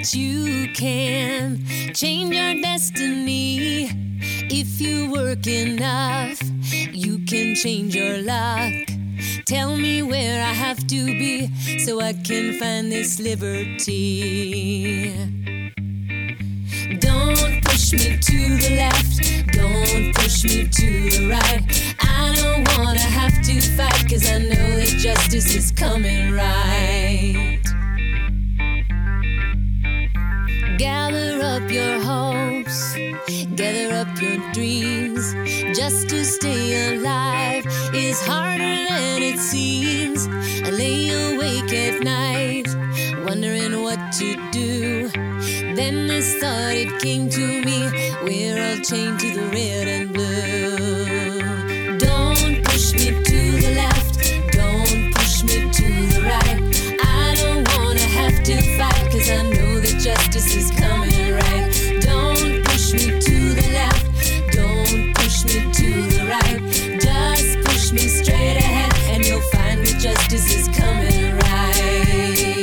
that you can change your destiny. If you work enough, you can change your luck. Tell me where I have to be so I can find this liberty. Don't push me to the left, don't push me to the right. I don't wanna have to fight, 'cause I know that justice is coming right. Gather up your hopes, gather up your dreams. Just to stay alive is harder than it seems. I lay awake at night, wondering what to do. Then this thought, it came to me, we're all chained to the red and blue. Don't push me to the left, don't push me to the right. I don't wanna have to fight, 'cause I know that justice is coming right. Don't push me to the left, don't push me to the right. Just push me straight ahead and you'll find that justice is coming right.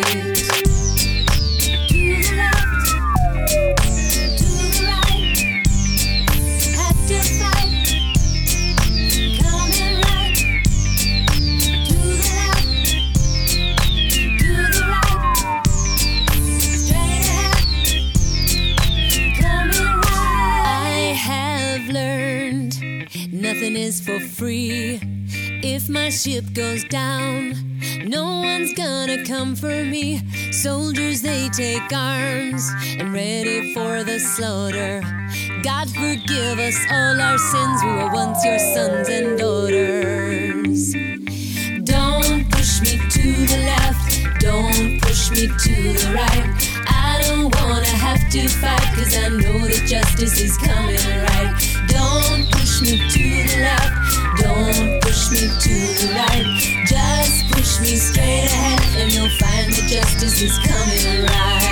Nothing is for free. If my ship goes down, no one's gonna come for me. Soldiers, they take arms and ready for the slaughter. God forgive us all our sins, we were once your sons and daughters. Don't push me to the left, don't push me to the right. I don't wanna have to fight, 'cause I know that justice is coming right. Don't push me to the left, don't push me to the right. Just push me straight ahead and you'll find that justice is coming right.